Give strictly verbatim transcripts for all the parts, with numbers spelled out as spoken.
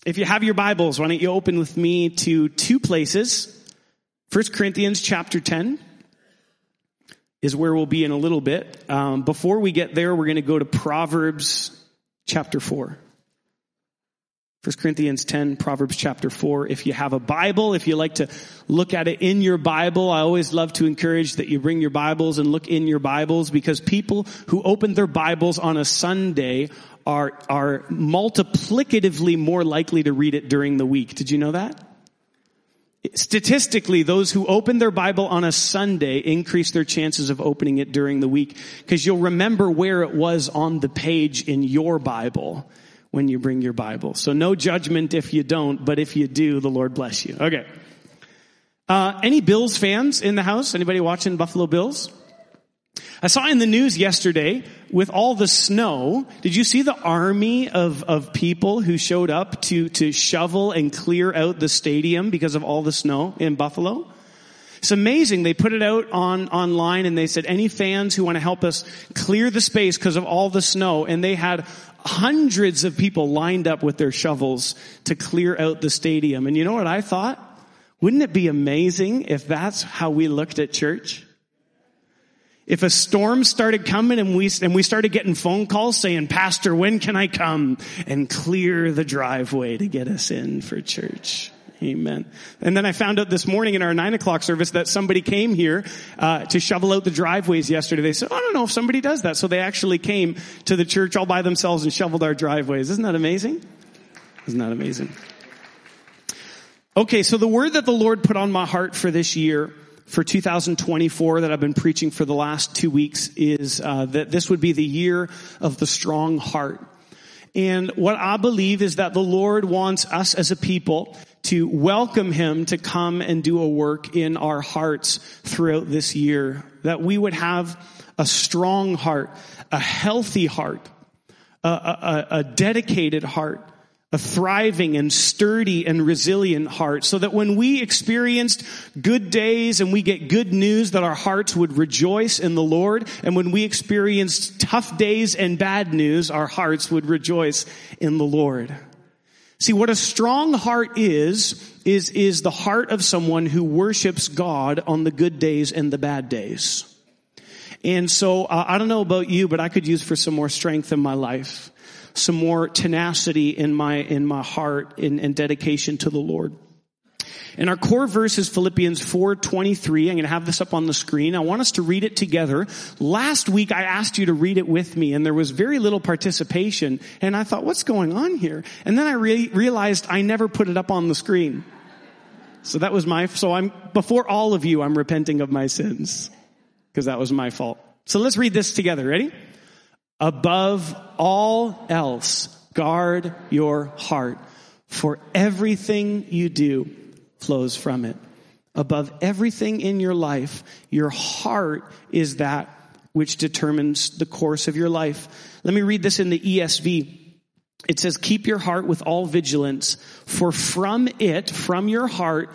If you have your Bibles, why don't you open with me to two places. First Corinthians chapter ten is where we'll be in a little bit. Um, before we get there, we're going to go to Proverbs chapter four. First Corinthians ten, Proverbs chapter four. If you have a Bible, if you like to look at it in your Bible, I always love to encourage that you bring your Bibles and look in your Bibles, because people who open their Bibles on a Sunday are, are multiplicatively more likely to read it during the week. Did you know that? Statistically, those who open their Bible on a Sunday increase their chances of opening it during the week, because you'll remember where it was on the page in your Bible when you bring your Bible. So no judgment if you don't, but if you do, the Lord bless you. Okay. Uh, any Bills fans in the house? Anybody watching Buffalo Bills? I saw in the news yesterday, with all the snow, did you see the army of, of people who showed up to, to shovel and clear out the stadium because of all the snow in Buffalo? It's amazing. They put it out on, online and they said, any fans who want to help us clear the space because of all the snow, and they had hundreds of people lined up with their shovels to clear out the stadium. And you know what I thought? Wouldn't it be amazing if that's how we looked at church? If a storm started coming and we, and we started getting phone calls saying, Pastor, when can I come and clear the driveway to get us in for church? Amen. And then I found out this morning in our nine o'clock service that somebody came here uh to shovel out the driveways yesterday. They said, I don't know if somebody does that. So they actually came to the church all by themselves and shoveled our driveways. Isn't that amazing? Isn't that amazing? Okay, so the word that the Lord put on my heart for this year, for two thousand twenty-four, that I've been preaching for the last two weeks is uh that this would be the year of the strong heart. And what I believe is that the Lord wants us as a people to welcome Him to come and do a work in our hearts throughout this year. That we would have a strong heart, a healthy heart, a, a, a dedicated heart, a thriving and sturdy and resilient heart, so that when we experienced good days and we get good news, that our hearts would rejoice in the Lord. And when we experienced tough days and bad news, our hearts would rejoice in the Lord. See, what a strong heart is, is, is the heart of someone who worships God on the good days and the bad days. And so, uh, I don't know about you, but I could use for some more strength in my life, some more tenacity in my, in my heart and, and dedication to the Lord. And our core verse is Philippians four twenty-three. I'm going to have this up on the screen. I want us to read it together. Last week I asked you to read it with me, and there was very little participation. And I thought, what's going on here? And then I re- realized I never put it up on the screen. So that was my, so I'm, before all of you, I'm repenting of my sins, because that was my fault. So let's read this together. Ready? Above all else, guard your heart, for everything you do flows from it. Above everything in your life, your heart is that which determines the course of your life. Let me read this in the E S V. It says, keep your heart with all vigilance, for from it, from your heart,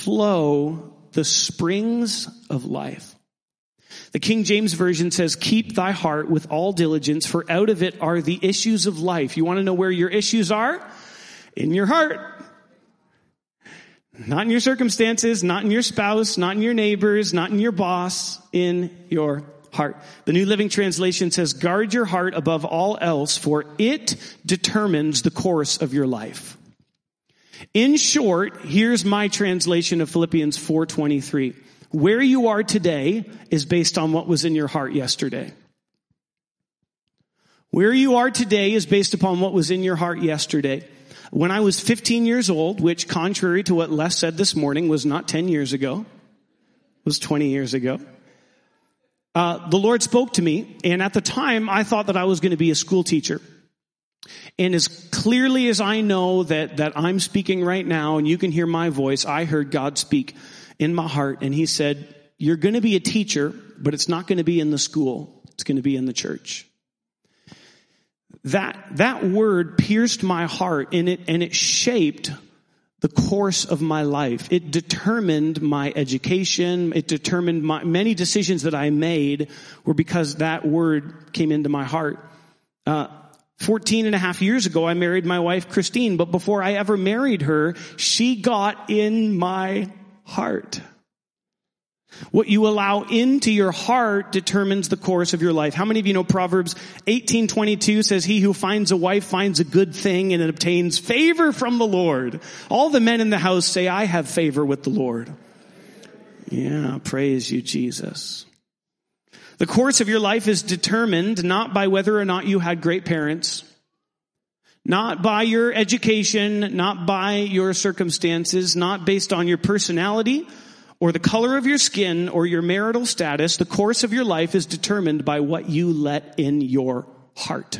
flow the springs of life. The King James Version says, keep thy heart with all diligence, for out of it are the issues of life. You want to know where your issues are? In your heart. Not in your circumstances, not in your spouse, not in your neighbors, not in your boss, in your heart. The New Living Translation says, guard your heart above all else, for it determines the course of your life. In short, here's my translation of Philippians four twenty-three. Where you are today is based on what was in your heart yesterday. Where you are today is based upon what was in your heart yesterday. When I was fifteen years old, which contrary to what Les said this morning was not ten years ago, was twenty years ago, uh, the Lord spoke to me, and at the time I thought that I was going to be a school teacher. And as clearly as I know that, that I'm speaking right now and you can hear my voice, I heard God speak in my heart, and He said, you're going to be a teacher, but it's not going to be in the school. It's going to be in the church. That, that word pierced my heart, and it, and it shaped the course of my life. It determined my education. It determined my, many decisions that I made were because that word came into my heart. Uh, fourteen and a half years ago, I married my wife, Christine, but before I ever married her, she got in my heart. What you allow into your heart determines the course of your life. How many of you know Proverbs eighteen twenty-two says, he who finds a wife finds a good thing and obtains favor from the Lord. All the men in the house say, I have favor with the Lord. Yeah, praise you, Jesus. The course of your life is determined not by whether or not you had great parents, not by your education, not by your circumstances, not based on your personality, or the color of your skin, or your marital status. The course of your life is determined by what you let in your heart.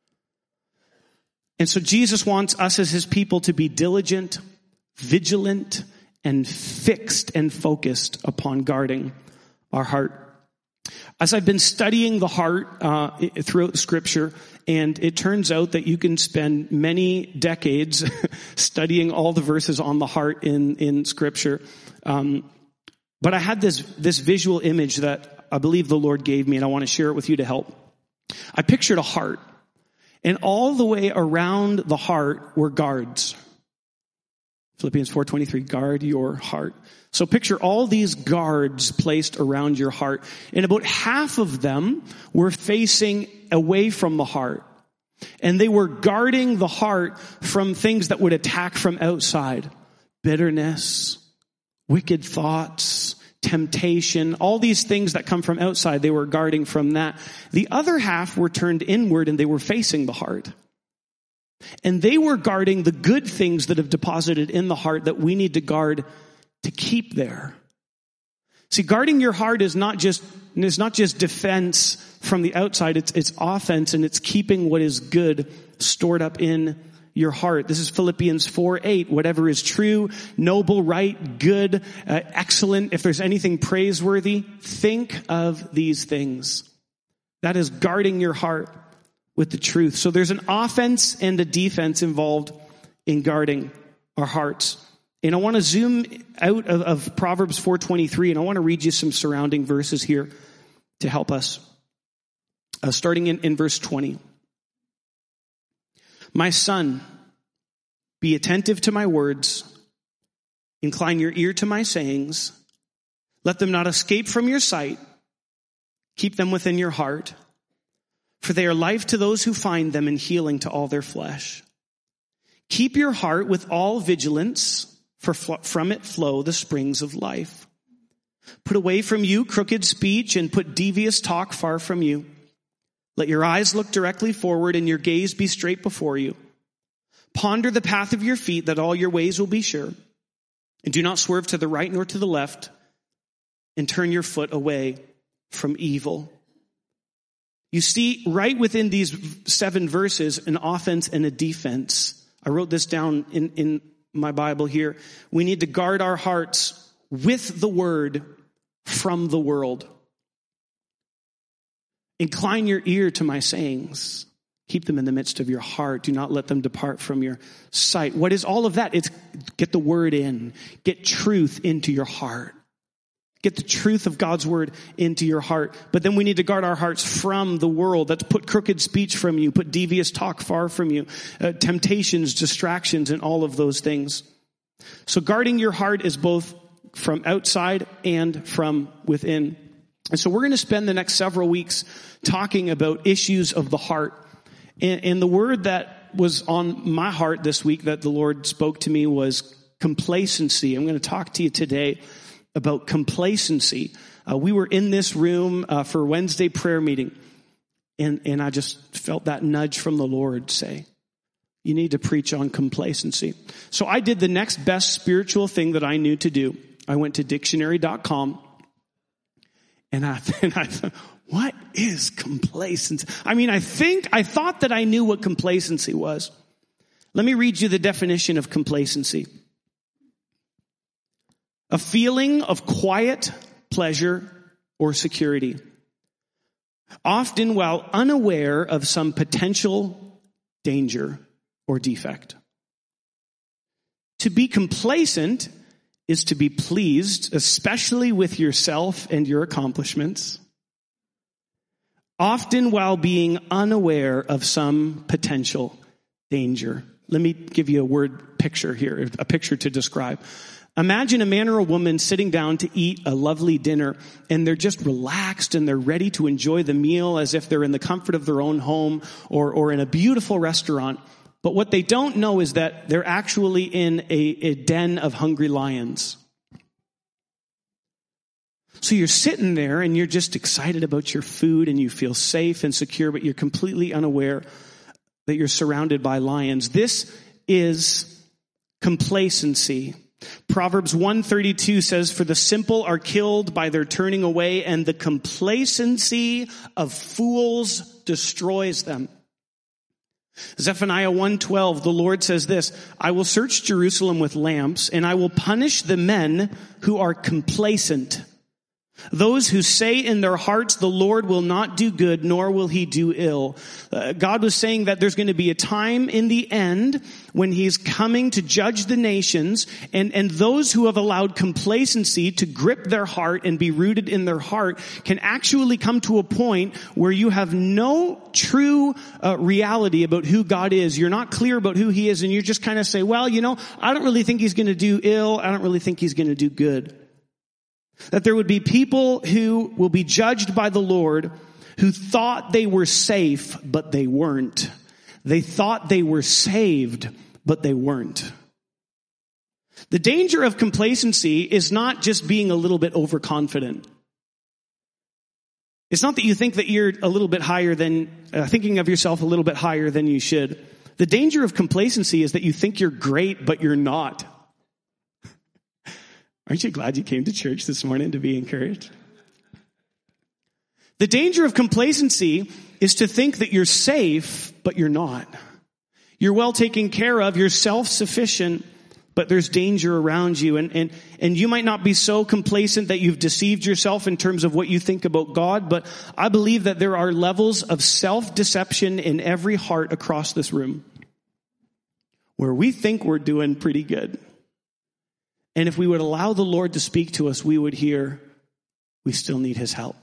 And so Jesus wants us as his people to be diligent, vigilant, and fixed and focused upon guarding our heart. As I've been studying the heart uh, throughout Scripture, and it turns out that you can spend many decades studying all the verses on the heart in, in Scripture. Um, But I had this, this visual image that I believe the Lord gave me, and I want to share it with you to help. I pictured a heart, and all the way around the heart were guards. Philippians four twenty-three, guard your heart. So picture all these guards placed around your heart, and about half of them were facing away from the heart. And they were guarding the heart from things that would attack from outside. Bitterness, wicked thoughts, temptation, all these things that come from outside, they were guarding from that. The other half were turned inward and they were facing the heart. And they were guarding the good things that have deposited in the heart that we need to guard to keep there. See, guarding your heart is not just, is not just defense from the outside, it's, it's offense, and it's keeping what is good stored up in your heart. This is Philippians four eight. Whatever is true, noble, right, good, uh, excellent, if there's anything praiseworthy, think of these things. That is guarding your heart with the truth. So there's an offense and a defense involved in guarding our hearts. And I want to zoom out of, of Proverbs four twenty-three, and I want to read you some surrounding verses here to help us. Uh, starting in, in verse twenty. My son, be attentive to my words. Incline your ear to my sayings. Let them not escape from your sight. Keep them within your heart. For they are life to those who find them and healing to all their flesh. Keep your heart with all vigilance, for from it flow the springs of life. Put away from you crooked speech and put devious talk far from you. Let your eyes look directly forward and your gaze be straight before you. Ponder the path of your feet, that all your ways will be sure. And do not swerve to the right nor to the left, and turn your foot away from evil. You see, right within these seven verses, an offense and a defense. I wrote this down in, in my Bible here. We need to guard our hearts with the word from the world. Incline your ear to my sayings. Keep them in the midst of your heart. Do not let them depart from your sight. What is all of that? It's get the word in. Get truth into your heart. Get the truth of God's word into your heart. But then we need to guard our hearts from the world. That's put crooked speech from you, put devious talk far from you, uh, temptations, distractions, and all of those things. So guarding your heart is both from outside and from within. And so we're going to spend the next several weeks talking about issues of the heart. And, and the word that was on my heart this week that the Lord spoke to me was complacency. I'm going to talk to you today about complacency. Uh, we were in this room uh, for Wednesday prayer meeting, and, and I just felt that nudge from the Lord say, you need to preach on complacency. So I did the next best spiritual thing that I knew to do. I went to dictionary dot com, and I, and I thought, what is complacency? I mean, I think, I thought that I knew what complacency was. Let me read you the definition of complacency. A feeling of quiet pleasure or security, often while unaware of some potential danger or defect. To be complacent is to be pleased, especially with yourself and your accomplishments. often while being unaware of some potential danger. Let me give you a word picture here, a picture to describe. Imagine a man or a woman sitting down to eat a lovely dinner, and they're just relaxed and they're ready to enjoy the meal as if they're in the comfort of their own home or, or in a beautiful restaurant. But what they don't know is that they're actually in a, a den of hungry lions. So you're sitting there and you're just excited about your food and you feel safe and secure, but you're completely unaware that you're surrounded by lions. This is complacency. Proverbs one thirty-two says, "For the simple are killed by their turning away, and the complacency of fools destroys them." Zephaniah one twelve, the Lord says this, "I will search Jerusalem with lamps, and I will punish the men who are complacent. Those who say in their hearts, the Lord will not do good, nor will he do ill." Uh, God was saying that there's going to be a time in the end when he's coming to judge the nations, and, and those who have allowed complacency to grip their heart and be rooted in their heart can actually come to a point where you have no true uh, reality about who God is. You're not clear about who he is, and you just kind of say, well, you know, I don't really think he's going to do ill. I don't really think he's going to do good. That there would be people who will be judged by the Lord who thought they were safe, but they weren't. They thought they were saved, but they weren't. The danger of complacency is not just being a little bit overconfident. It's not that you think that you're a little bit higher than, uh, thinking of yourself a little bit higher than you should. The danger of complacency is that you think you're great, but you're not. Aren't you glad you came to church this morning to be encouraged? The danger of complacency is to think that you're safe, but you're not. You're well taken care of, you're self-sufficient, but there's danger around you. And, and, and you might not be so complacent that you've deceived yourself in terms of what you think about God, but I believe that there are levels of self-deception in every heart across this room where we think we're doing pretty good. And if we would allow the Lord to speak to us, we would hear, we still need his help.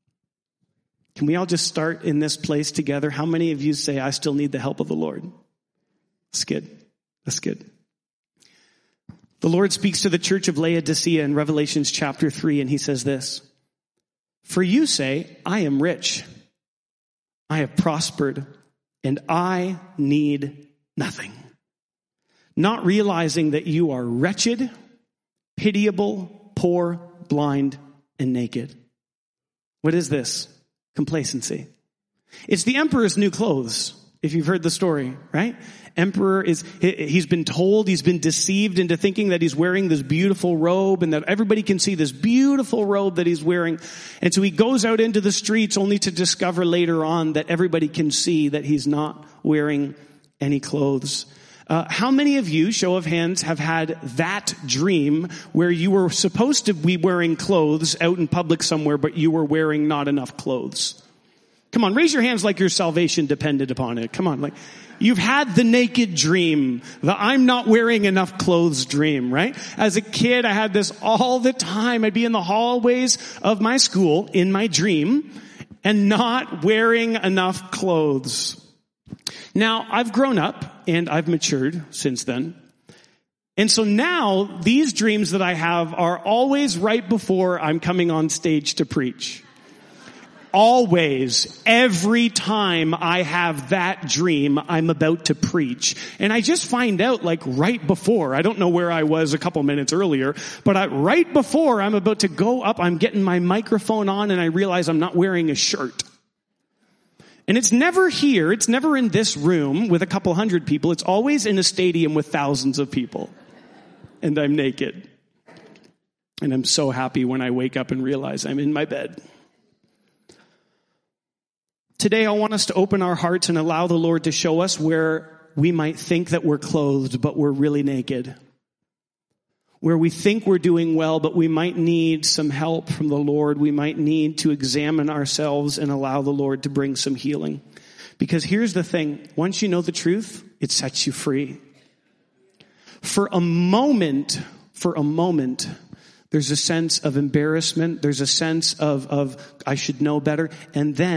Can we all just start in this place together? How many of you say, I still need the help of the Lord? That's good. That's good. The Lord speaks to the church of Laodicea in Revelations chapter three, and he says this, "For you say, I am rich, I have prospered, and I need nothing, not realizing that you are wretched, pitiable, poor, blind, and naked." What is this? Complacency. It's the emperor's new clothes, if you've heard the story, right? Emperor is, he's been told, he's been deceived into thinking that he's wearing this beautiful robe and that everybody can see this beautiful robe that he's wearing. And so he goes out into the streets only to discover later on that everybody can see that he's not wearing any clothes. Uh, how many of you, show of hands, have had that dream where you were supposed to be wearing clothes out in public somewhere, but you were wearing not enough clothes? Come on, raise your hands like your salvation depended upon it. Come on, like you've had the naked dream, the I'm not wearing enough clothes dream, right? As a kid, I had this all the time. I'd be in the hallways of my school in my dream and not wearing enough clothes. Now, I've grown up and I've matured since then. And so now these dreams that I have are always right before I'm coming on stage to preach. Always, every time I have that dream, I'm about to preach. And I just find out like right before, I don't know where I was a couple minutes earlier, but I, right before I'm about to go up, I'm getting my microphone on and I realize I'm not wearing a shirt. And it's never here, it's never in this room with a couple hundred people, it's always in a stadium with thousands of people. And I'm naked. And I'm so happy when I wake up and realize I'm in my bed. Today I want us to open our hearts and allow the Lord to show us where we might think that we're clothed, but we're really naked. Where we think we're doing well, but we might need some help from the Lord. We might need to examine ourselves and allow the Lord to bring some healing. Because here's the thing. Once you know the truth, it sets you free. For a moment, for a moment, there's a sense of embarrassment. There's a sense of, of I should know better. And then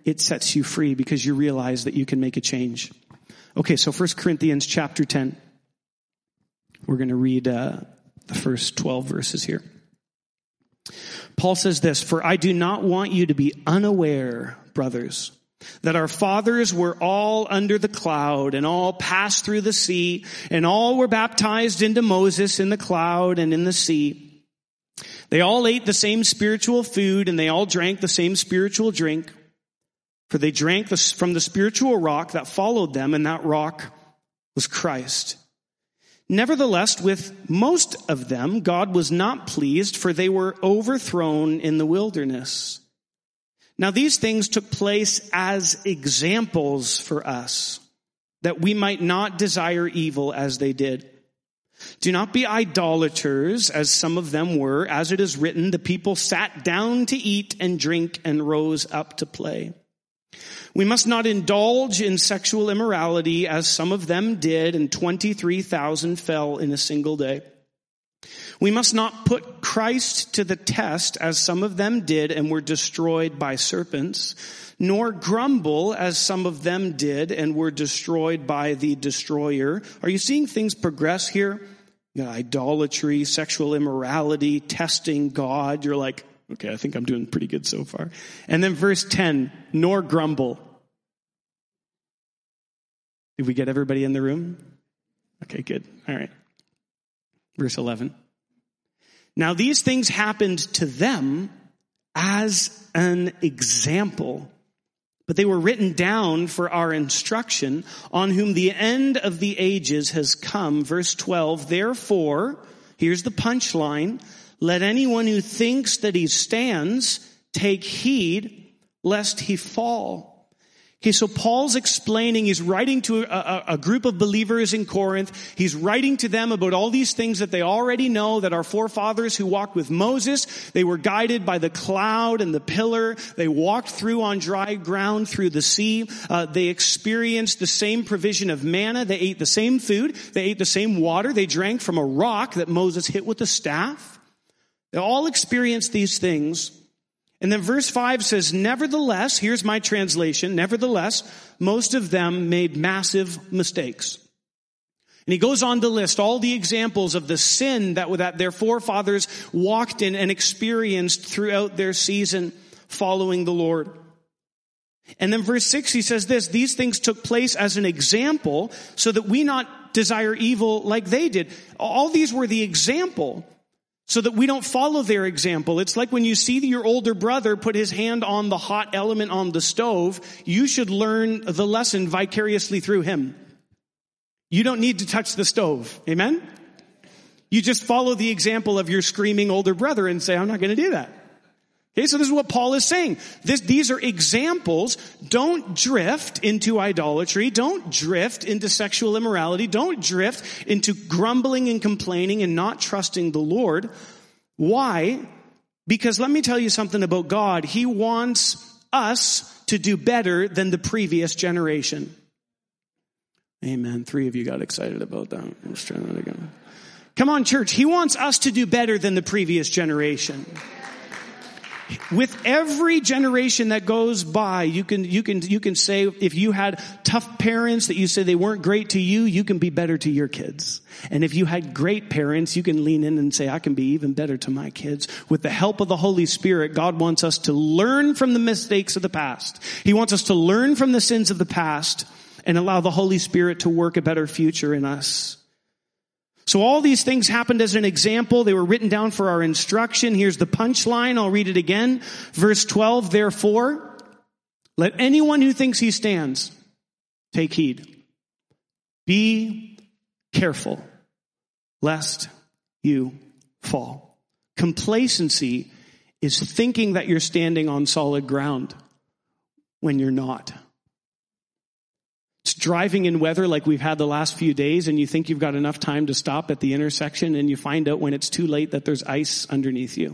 it sets you free because you realize that you can make a change. Okay, so First Corinthians chapter ten. We're going to read uh, the first twelve verses here. Paul says this, "For I do not want you to be unaware, brothers, that our fathers were all under the cloud and all passed through the sea, and all were baptized into Moses in the cloud and in the sea. They all ate the same spiritual food, and they all drank the same spiritual drink. For they drank from the spiritual rock that followed them, and that rock was Christ. Nevertheless, with most of them, God was not pleased, for they were overthrown in the wilderness. Now these things took place as examples for us, that we might not desire evil as they did. Do not be idolaters, as some of them were. As it is written, the people sat down to eat and drink and rose up to play. We must not indulge in sexual immorality, as some of them did, and twenty-three thousand fell in a single day. We must not put Christ to the test, as some of them did and were destroyed by serpents, nor grumble, as some of them did and were destroyed by the destroyer." Are you seeing things progress here? You got idolatry, sexual immorality, testing God. You're like, okay, I think I'm doing pretty good so far. And then verse ten, "Nor grumble." Did we get everybody in the room? Okay, good. All right. Verse eleven. "Now these things happened to them as an example, but they were written down for our instruction, on whom the end of the ages has come." Verse twelve, "Therefore," here's the punchline, "let anyone who thinks that he stands take heed lest he fall." Okay, so Paul's explaining, he's writing to a, a, a group of believers in Corinth. He's writing to them about all these things that they already know, that our forefathers who walked with Moses, they were guided by the cloud and the pillar. They walked through on dry ground through the sea. Uh, they experienced the same provision of manna. They ate the same food. They ate the same water. They drank from a rock that Moses hit with a staff. They all experienced these things. And then verse five says, "Nevertheless," here's my translation, "nevertheless, most of them made massive mistakes." And he goes on to list all the examples of the sin that, that their forefathers walked in and experienced throughout their season following the Lord. And then verse six, he says this, "These things took place as an example, so that we not desire evil like they did." All these were the example, so that we don't follow their example. It's like when you see your older brother put his hand on the hot element on the stove, you should learn the lesson vicariously through him. You don't need to touch the stove. Amen? You just follow the example of your screaming older brother and say, "I'm not going to do that." Okay, so this is what Paul is saying. This, these are examples. Don't drift into idolatry. Don't drift into sexual immorality. Don't drift into grumbling and complaining and not trusting the Lord. Why? Because let me tell you something about God. He wants us to do better than the previous generation. Amen. Three of you got excited about that. Let's try that again. Come on, church. He wants us to do better than the previous generation. With every generation that goes by, you can, you can, you can say, if you had tough parents that you say they weren't great to you, you can be better to your kids. And if you had great parents, you can lean in and say, I can be even better to my kids. With the help of the Holy Spirit, God wants us to learn from the mistakes of the past. He wants us to learn from the sins of the past and allow the Holy Spirit to work a better future in us. So all these things happened as an example. They were written down for our instruction. Here's the punchline. I'll read it again. Verse twelve, "Therefore, let anyone who thinks he stands take heed. Be careful, lest you fall." Complacency is thinking that you're standing on solid ground when you're not. It's driving in weather like we've had the last few days, and you think you've got enough time to stop at the intersection, and you find out when it's too late that there's ice underneath you.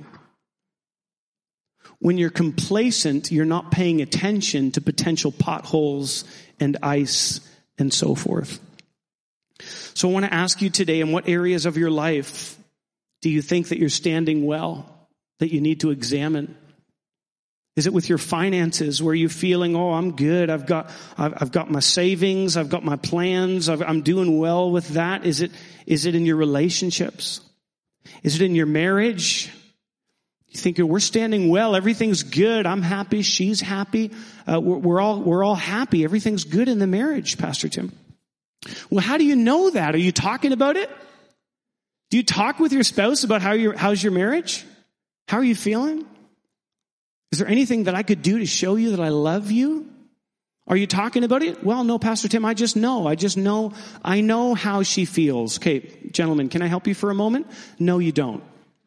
When you're complacent, you're not paying attention to potential potholes and ice and so forth. So I want to ask you today, in what areas of your life do you think that you're standing well, that you need to examine? Is it with your finances where you're feeling, oh, I'm good. I've got, I've, I've got my savings. I've got my plans. I've, I'm doing well with that. Is it, is it in your relationships? Is it in your marriage? You think we're standing well. Everything's good. I'm happy. She's happy. Uh, we're, we're all, we're all happy. Everything's good in the marriage, Pastor Tim. Well, how do you know that? Are you talking about it? Do you talk with your spouse about how your, how's your marriage? How are you feeling? Is there anything that I could do to show you that I love you? Are you talking about it? Well, no, Pastor Tim, I just know. I just know. I know how she feels. Okay, gentlemen, can I help you for a moment? No, you don't.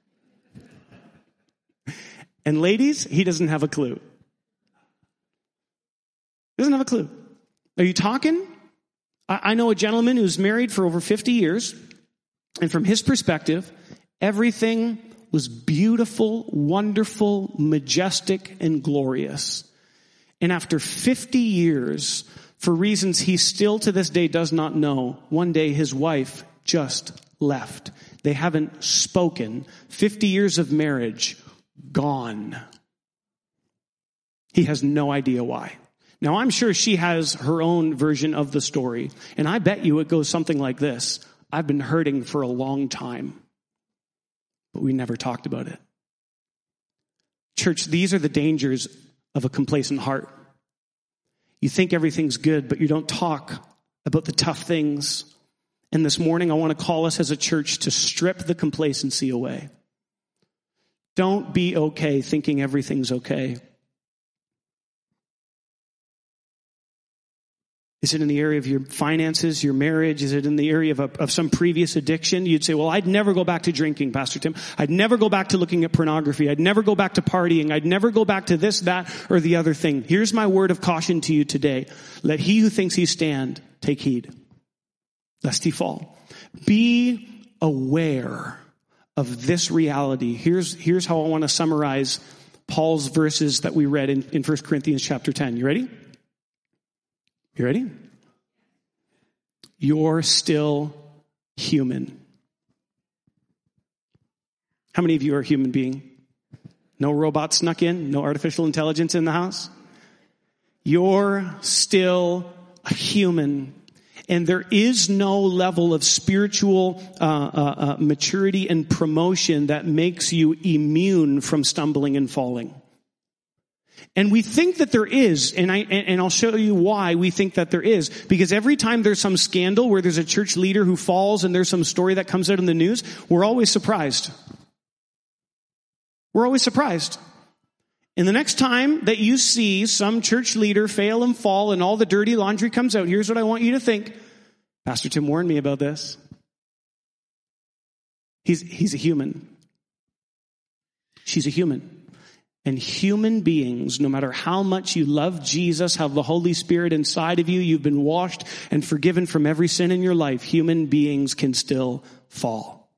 And ladies, he doesn't have a clue. He doesn't have a clue. Are you talking? I, I know a gentleman who's married for over fifty years. And from his perspective, everything was beautiful, wonderful, majestic, and glorious. And after fifty years, for reasons he still to this day does not know, one day his wife just left. They haven't spoken. fifty years of marriage, gone. He has no idea why. Now, I'm sure she has her own version of the story. And I bet you it goes something like this. I've been hurting for a long time, but we never talked about it. Church, these are the dangers of a complacent heart. You think everything's good, but you don't talk about the tough things. And this morning, I want to call us as a church to strip the complacency away. Don't be okay thinking everything's okay. Is it in the area of your finances, your marriage? Is it in the area of, a, of some previous addiction? You'd say, well, I'd never go back to drinking, Pastor Tim. I'd never go back to looking at pornography. I'd never go back to partying. I'd never go back to this, that, or the other thing. Here's my word of caution to you today. Let he who thinks he stand take heed, lest he fall. Be aware of this reality. Here's, here's how I want to summarize Paul's verses that we read in, in First Corinthians chapter ten. You ready? You ready? You're still human. How many of you are a human being? No robot snuck in? No artificial intelligence in the house? You're still a human. And there is no level of spiritual uh, uh, uh, maturity and promotion that makes you immune from stumbling and falling. And we think that there is, and I and I'll show you why we think that there is. Because every time there's some scandal where there's a church leader who falls and there's some story that comes out in the news, we're always surprised. We're always surprised. And the next time that you see some church leader fail and fall and all the dirty laundry comes out, here's what I want you to think. Pastor Tim warned me about this. He's, he's a human. She's a human. And human beings, no matter how much you love Jesus, have the Holy Spirit inside of you, you've been washed and forgiven from every sin in your life, human beings can still fall.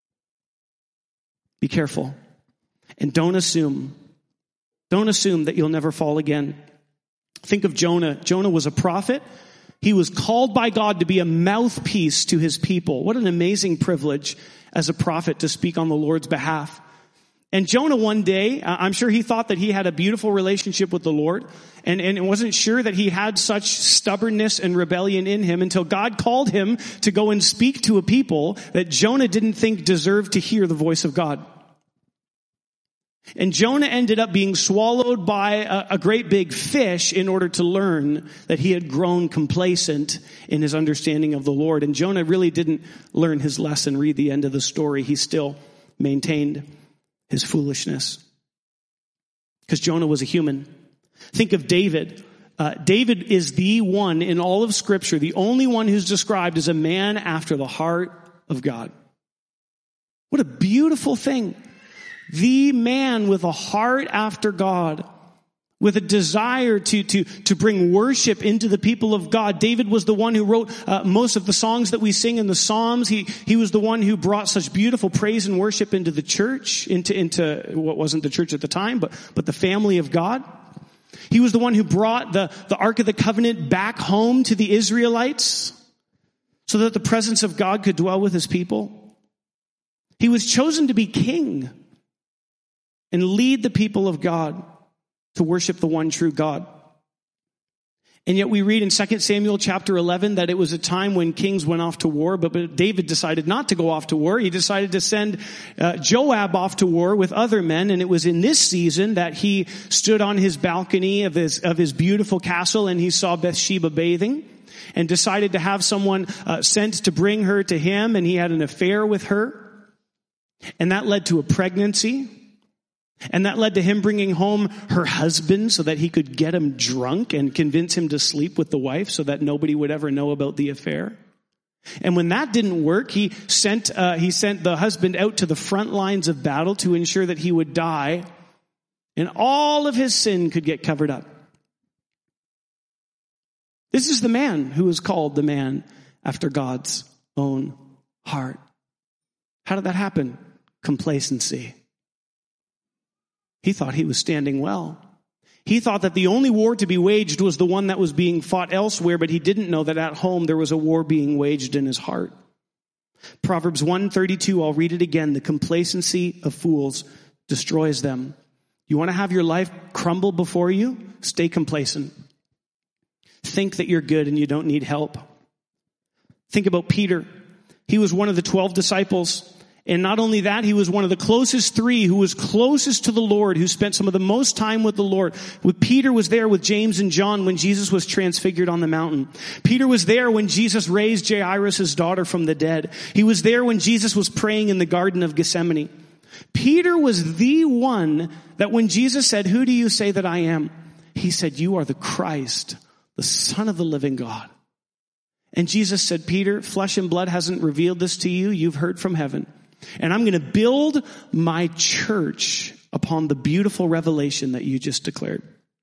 Be careful. And don't assume, don't assume that you'll never fall again. Think of Jonah. Jonah was a prophet. He was called by God to be a mouthpiece to his people. What an amazing privilege as a prophet to speak on the Lord's behalf. And Jonah one day, I'm sure he thought that he had a beautiful relationship with the Lord and, and wasn't sure that he had such stubbornness and rebellion in him until God called him to go and speak to a people that Jonah didn't think deserved to hear the voice of God. And Jonah ended up being swallowed by a, a great big fish in order to learn that he had grown complacent in his understanding of the Lord. And Jonah really didn't learn his lesson. Read the end of the story. He still maintained his foolishness. Because Jonah was a human. Think of David. Uh, David is the one in all of Scripture, the only one who's described as a man after the heart of God. What a beautiful thing. The man with a heart after God, with a desire to, to, to bring worship into the people of God. David was the one who wrote uh, most of the songs that we sing in the Psalms. He, he was the one who brought such beautiful praise and worship into the church, into, into what wasn't the church at the time, but, but the family of God. He was the one who brought the, the Ark of the Covenant back home to the Israelites so that the presence of God could dwell with his people. He was chosen to be king and lead the people of God. to worship the one true God. And yet we read in Second Samuel chapter eleven that it was a time when kings went off to war, but, but David decided not to go off to war. He decided to send uh, Joab off to war with other men, and it was in this season that he stood on his balcony of his of his beautiful castle and he saw Bathsheba bathing and decided to have someone uh, sent to bring her to him, and he had an affair with her. And that led to a pregnancy. And that led to him bringing home her husband so that he could get him drunk and convince him to sleep with the wife so that nobody would ever know about the affair. And when that didn't work, he sent uh, he sent the husband out to the front lines of battle to ensure that he would die and all of his sin could get covered up. This is the man who is called the man after God's own heart. How did that happen? Complacency. He thought he was standing well. He thought that the only war to be waged was the one that was being fought elsewhere, but he didn't know that at home there was a war being waged in his heart. Proverbs one thirty-two, I'll read it again. The complacency of fools destroys them. You want to have your life crumble before you? Stay complacent. Think that you're good and you don't need help. Think about Peter. He was one of the twelve disciples. And not only that, he was one of the closest three who was closest to the Lord, who spent some of the most time with the Lord. With Peter was there with James and John when Jesus was transfigured on the mountain. Peter was there when Jesus raised Jairus' daughter from the dead. He was there when Jesus was praying in the Garden of Gethsemane. Peter was the one that when Jesus said, "Who do you say that I am?" He said, "You are the Christ, the Son of the living God." And Jesus said, "Peter, flesh and blood hasn't revealed this to you. You've heard from heaven. And I'm going to build my church upon the beautiful revelation that you just declared."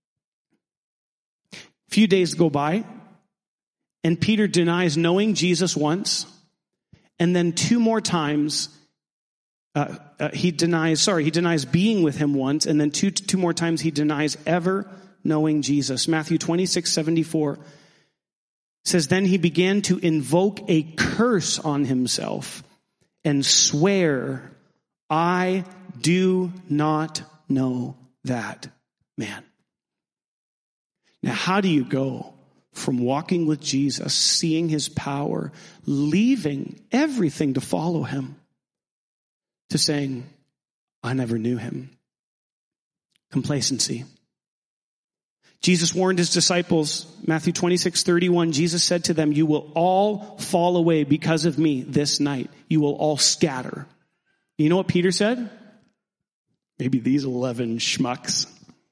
A few days go by, and Peter denies knowing Jesus once, and then two more times uh, uh, he denies, sorry, he denies being with him once, and then two, two more times he denies ever knowing Jesus. Matthew twenty-six seventy-four says, "Then he began to invoke a curse on himself and swear, 'I do not know that man.'" Now, how do you go from walking with Jesus, seeing his power, leaving everything to follow him, to saying, "I never knew him"? Complacency. Jesus warned his disciples, Matthew twenty-six thirty-one, Jesus said to them, "You will all fall away because of me this night. You will all scatter." You know what Peter said? Maybe these eleven schmucks.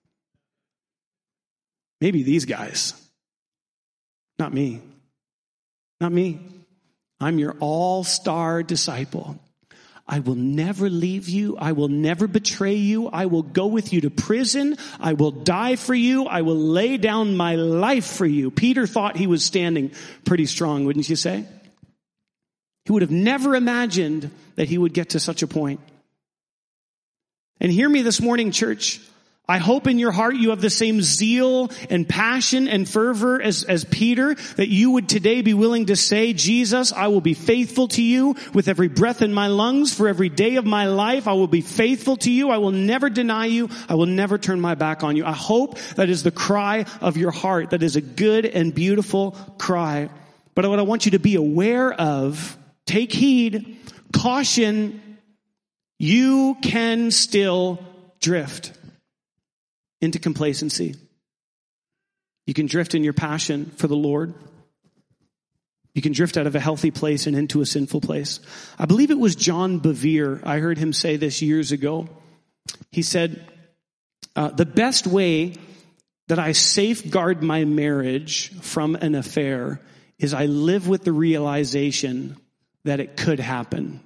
Maybe these guys. Not me. Not me. I'm your all-star disciple. I will never leave you. I will never betray you. I will go with you to prison. I will die for you. I will lay down my life for you. Peter thought he was standing pretty strong, wouldn't you say? He would have never imagined that he would get to such a point. And hear me this morning, church. I hope in your heart you have the same zeal and passion and fervor as, as Peter, that you would today be willing to say, "Jesus, I will be faithful to you with every breath in my lungs for every day of my life. I will be faithful to you. I will never deny you. I will never turn my back on you." I hope that is the cry of your heart. That is a good and beautiful cry. But what I want you to be aware of, take heed, caution, you can still drift into complacency. You can drift in your passion for the Lord. You can drift out of a healthy place and into a sinful place. I believe it was John Bevere. I heard him say this years ago. He said, uh, the best way that I safeguard my marriage from an affair is I live with the realization that it could happen.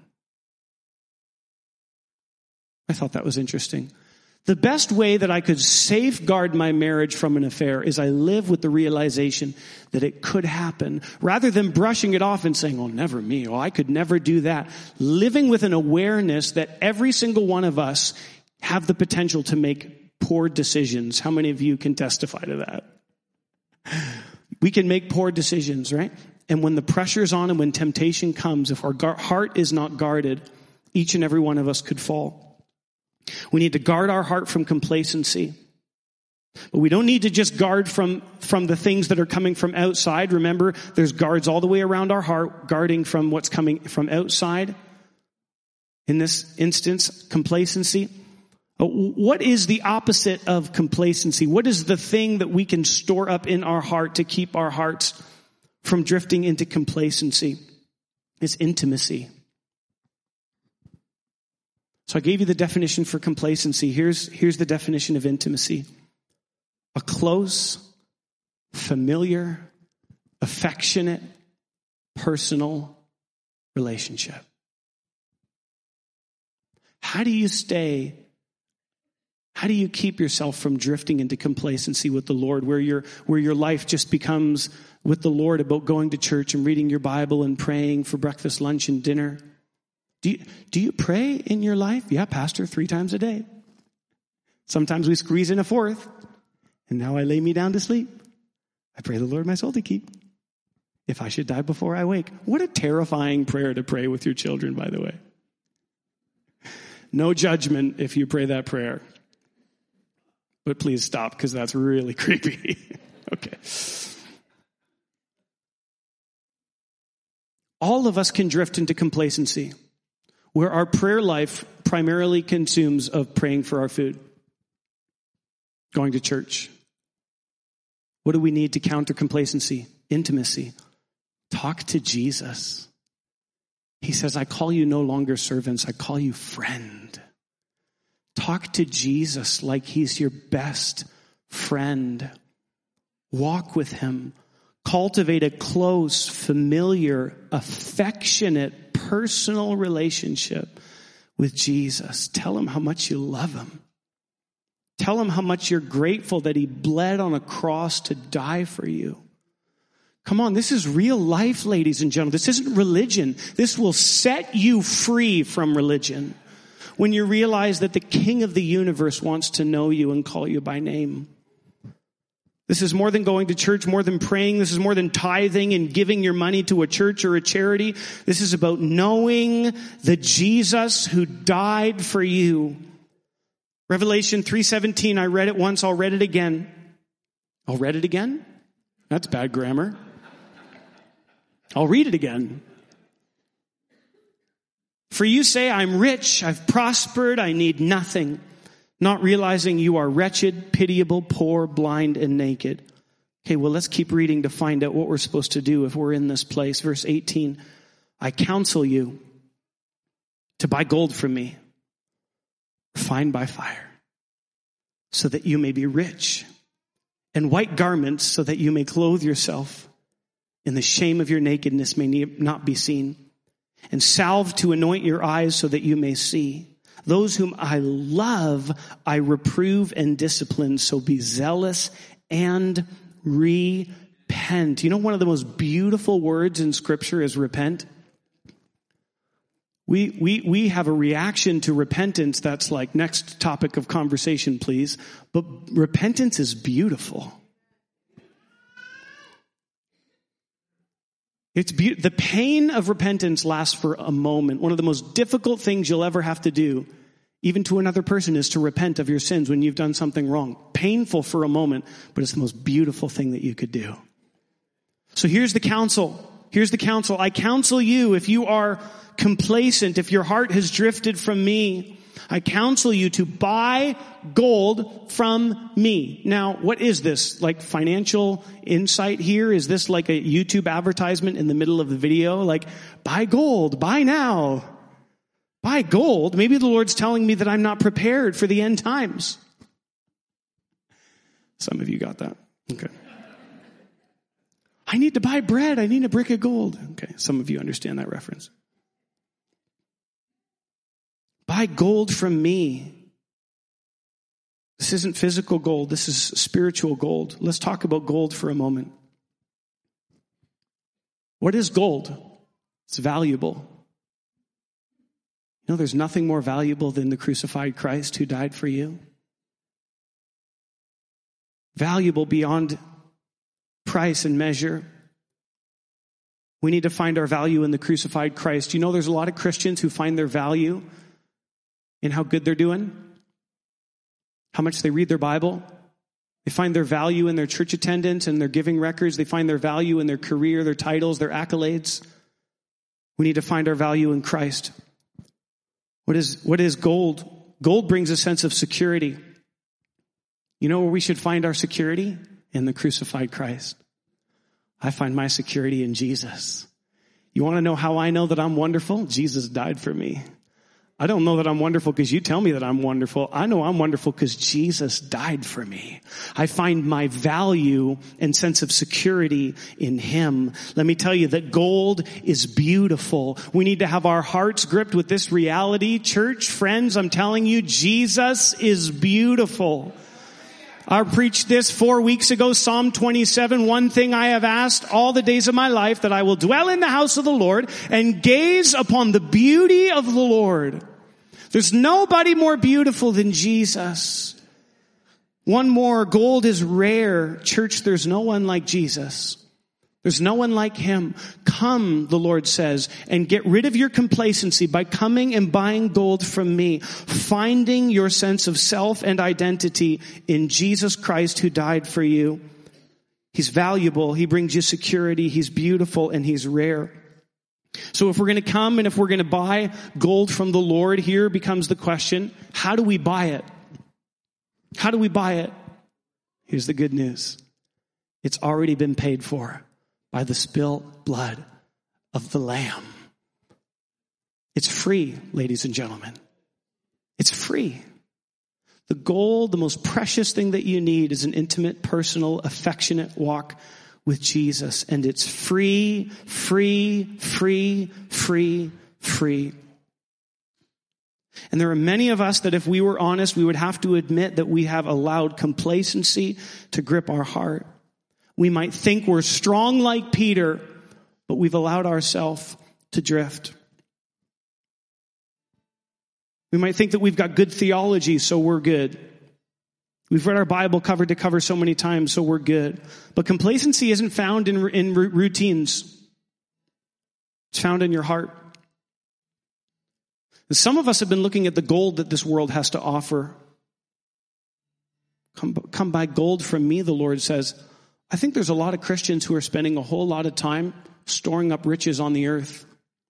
I thought that was interesting. The best way that I could safeguard my marriage from an affair is I live with the realization that it could happen, rather than brushing it off and saying, "Oh, never me. Oh, I could never do that." Living with an awareness that every single one of us have the potential to make poor decisions. How many of you can testify to that? We can make poor decisions, right? And when the pressure's on and when temptation comes, if our gar- heart is not guarded, each and every one of us could fall. We need to guard our heart from complacency. But we don't need to just guard from, from the things that are coming from outside. Remember, there's guards all the way around our heart, guarding from what's coming from outside. In this instance, complacency. What is the opposite of complacency? What is the thing that we can store up in our heart to keep our hearts from drifting into complacency? It's intimacy. So I gave you the definition for complacency. Here's, here's the definition of intimacy. A close, familiar, affectionate, personal relationship. How do you stay, how do you keep yourself from drifting into complacency with the Lord, where your, where your life just becomes with the Lord about going to church and reading your Bible and praying for breakfast, lunch, and dinner? Do you, do you pray in your life? Yeah, Pastor, three times a day. Sometimes we squeeze in a fourth. And now I lay me down to sleep. I pray the Lord my soul to keep. If I should die before I wake. What a terrifying prayer to pray with your children, by the way. No judgment if you pray that prayer. But please stop, because that's really creepy. Okay. All of us can drift into complacency, where our prayer life primarily consumes of praying for our food, going to church. What do we need to counter complacency? Intimacy. Talk to Jesus. He says, I call you no longer servants, I call you friend. Talk to Jesus like he's your best friend. Walk with him. Cultivate a close, familiar, affectionate, personal relationship with Jesus. Tell him how much you love him. Tell him how much you're grateful that he bled on a cross to die for you. Come on, this is real life, ladies and gentlemen. This isn't religion. This will set you free from religion when you realize that the King of the universe wants to know you and call you by name. This is more than going to church, more than praying. This is more than tithing and giving your money to a church or a charity. This is about knowing the Jesus who died for you. Revelation three seventeen, I read it once, I'll read it again. I'll read it again? That's bad grammar. I'll read it again. For you say, I'm rich, I've prospered, I need nothing, not realizing you are wretched, pitiable, poor, blind, and naked. Okay, well, let's keep reading to find out what we're supposed to do if we're in this place. Verse eighteen, I counsel you to buy gold from me, refined by fire, so that you may be rich, and white garments so that you may clothe yourself, and the shame of your nakedness may not be seen, and salve to anoint your eyes so that you may see. Those whom I love, I reprove and discipline, so be zealous and repent. You know, one of the most beautiful words in Scripture is repent. We, we, we have a reaction to repentance that's like, next topic of conversation, please. But repentance is beautiful. It's be- the pain of repentance lasts for a moment. One of the most difficult things you'll ever have to do, even to another person, is to repent of your sins when you've done something wrong. Painful for a moment, but it's the most beautiful thing that you could do. So here's the counsel. Here's the counsel. I counsel you, if you are complacent, if your heart has drifted from me, I counsel you to buy gold from me. Now, what is this? Like financial insight here? Is this like a YouTube advertisement in the middle of the video? Like, buy gold, buy now. Buy gold? Maybe the Lord's telling me that I'm not prepared for the end times. Some of you got that. Okay. I need to buy bread. I need a brick of gold. Okay, some of you understand that reference. Buy gold from me. This isn't physical gold. This is spiritual gold. Let's talk about gold for a moment. What is gold? It's valuable. You know, there's nothing more valuable than the crucified Christ who died for you. Valuable beyond price and measure. We need to find our value in the crucified Christ. You know, there's a lot of Christians who find their value in how good they're doing, how much they read their Bible, They find their value in their church attendance and their giving records. They find their value in their career, their titles, their accolades. We need to find our value in Christ. What is, what is gold? Gold brings a sense of security. You know where we should find our security? In the crucified Christ. I find my security in Jesus. You want to know how I know that I'm wonderful? Jesus died for me. I don't know that I'm wonderful because you tell me that I'm wonderful. I know I'm wonderful because Jesus died for me. I find my value and sense of security in him. Let me tell you that gold is beautiful. We need to have our hearts gripped with this reality. Church, friends, I'm telling you, Jesus is beautiful. I preached this four weeks ago, Psalm twenty-seven. One thing I have asked all the days of my life, that I will dwell in the house of the Lord and gaze upon the beauty of the Lord. There's nobody more beautiful than Jesus. One more, gold is rare. Church, there's no one like Jesus. There's no one like him. Come, the Lord says, and get rid of your complacency by coming and buying gold from me, finding your sense of self and identity in Jesus Christ who died for you. He's valuable. He brings you security. He's beautiful and he's rare. So if we're going to come and if we're going to buy gold from the Lord, here becomes the question, how do we buy it? How do we buy it? Here's the good news. It's already been paid for by the spilt blood of the Lamb. It's free, ladies and gentlemen. It's free. The gold, the most precious thing that you need is an intimate, personal, affectionate walk with Jesus. And it's free, free, free, free, free. And there are many of us that if we were honest, we would have to admit that we have allowed complacency to grip our heart. We might think we're strong like Peter, but we've allowed ourselves to drift. We might think that we've got good theology, so we're good. We've read our Bible cover to cover so many times, so we're good. But complacency isn't found in, in routines. It's found in your heart. And some of us have been looking at the gold that this world has to offer. Come, come buy gold from me, the Lord says. I think there's a lot of Christians who are spending a whole lot of time storing up riches on the earth,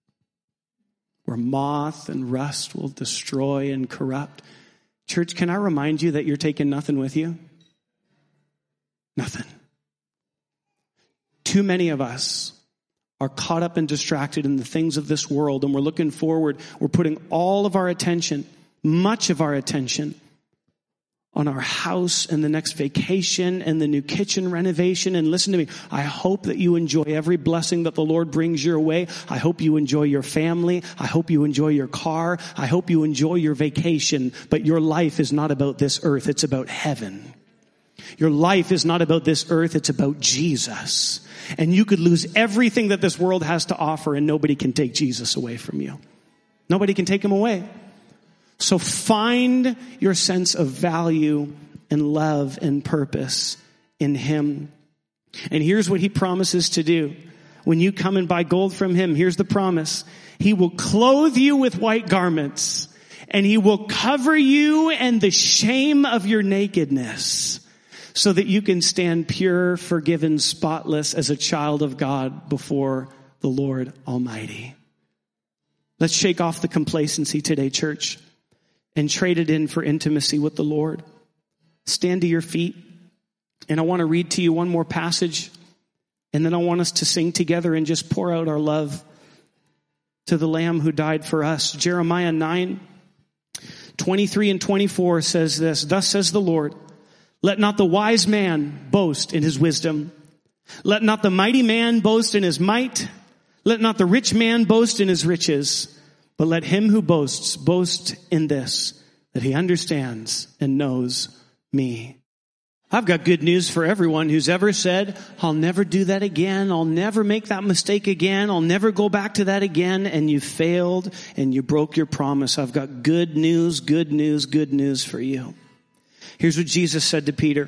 where moth and rust will destroy and corrupt. Church, can I remind you that you're taking nothing with you? Nothing. Too many of us are caught up and distracted in the things of this world, and we're looking forward. We're putting all of our attention, much of our attention, on our house and the next vacation and the new kitchen renovation. And listen to me, I hope that you enjoy every blessing that the Lord brings your way. I hope you enjoy your family. I hope you enjoy your car. I hope you enjoy your vacation. But your life is not about this earth. It's about heaven. Your life is not about this earth. It's about Jesus. And you could lose everything that this world has to offer, and nobody can take Jesus away from you. Nobody can take him away. So find your sense of value and love and purpose in him. And here's what he promises to do. When you come and buy gold from him, here's the promise. He will clothe you with white garments, and he will cover you and the shame of your nakedness, so that you can stand pure, forgiven, spotless as a child of God before the Lord Almighty. Let's shake off the complacency today, church, and trade it in for intimacy with the Lord. Stand to your feet. And I want to read to you one more passage. And then I want us to sing together and just pour out our love to the Lamb who died for us. Jeremiah nine, twenty-three and twenty-four says this. Thus says the Lord, let not the wise man boast in his wisdom. Let not the mighty man boast in his might. Let not the rich man boast in his riches. But let him who boasts, boast in this, that he understands and knows me. I've got good news for everyone who's ever said, I'll never do that again. I'll never make that mistake again. I'll never go back to that again. And you failed and you broke your promise. I've got good news, good news, good news for you. Here's what Jesus said to Peter.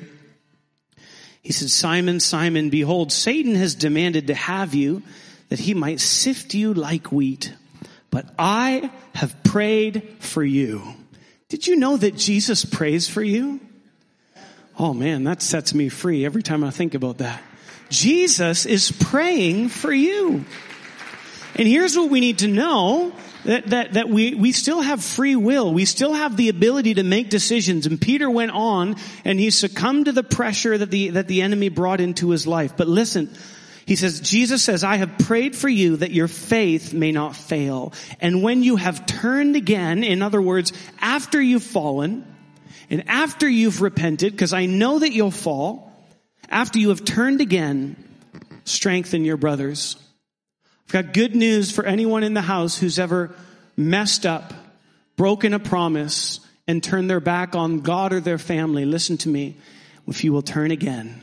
He said, Simon, Simon, behold, Satan has demanded to have you, that he might sift you like wheat. But I have prayed for you. Did you know that Jesus prays for you? Oh man, that sets me free every time I think about that. Jesus is praying for you. And here's what we need to know, that, that, that we, we still have free will. We still have the ability to make decisions. And Peter went on and he succumbed to the pressure that the, that the enemy brought into his life. But listen, he says, Jesus says, I have prayed for you that your faith may not fail. And when you have turned again, in other words, after you've fallen and after you've repented, because I know that you'll fall, after you have turned again, strengthen your brothers. I've got good news for anyone in the house who's ever messed up, broken a promise, and turned their back on God or their family. Listen to me. If you will turn again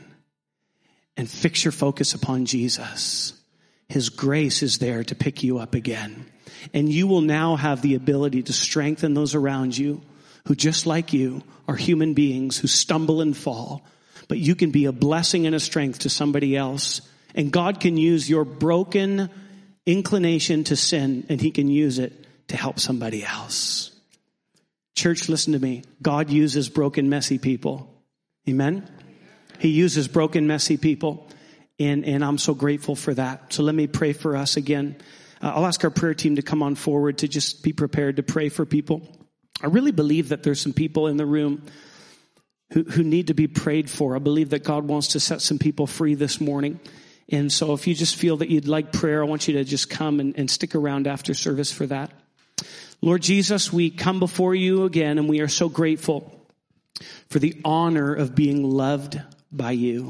and fix your focus upon Jesus, His grace is there to pick you up again. And you will now have the ability to strengthen those around you who, just like you, are human beings who stumble and fall. But you can be a blessing and a strength to somebody else. And God can use your broken inclination to sin, and He can use it to help somebody else. Church, listen to me. God uses broken, messy people. Amen? He uses broken, messy people. And, and I'm so grateful for that. So let me pray for us again. Uh, I'll ask our prayer team to come on forward to just be prepared to pray for people. I really believe that there's some people in the room who, who need to be prayed for. I believe that God wants to set some people free this morning. And so if you just feel that you'd like prayer, I want you to just come and, and stick around after service for that. Lord Jesus, we come before you again, and we are so grateful for the honor of being loved by you.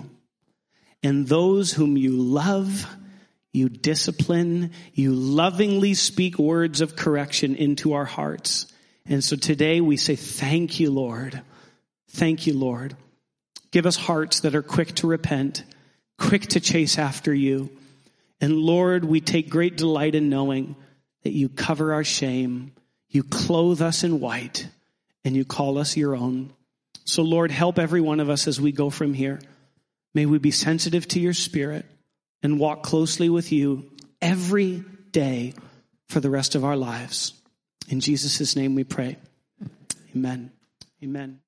And those whom you love, you discipline, you lovingly speak words of correction into our hearts. And so today we say, thank you, Lord. Thank you, Lord. Give us hearts that are quick to repent, quick to chase after you. And Lord, we take great delight in knowing that you cover our shame, you clothe us in white, and you call us your own. So Lord, help every one of us as we go from here. May we be sensitive to your Spirit and walk closely with you every day for the rest of our lives. In Jesus' name we pray. Amen. Amen.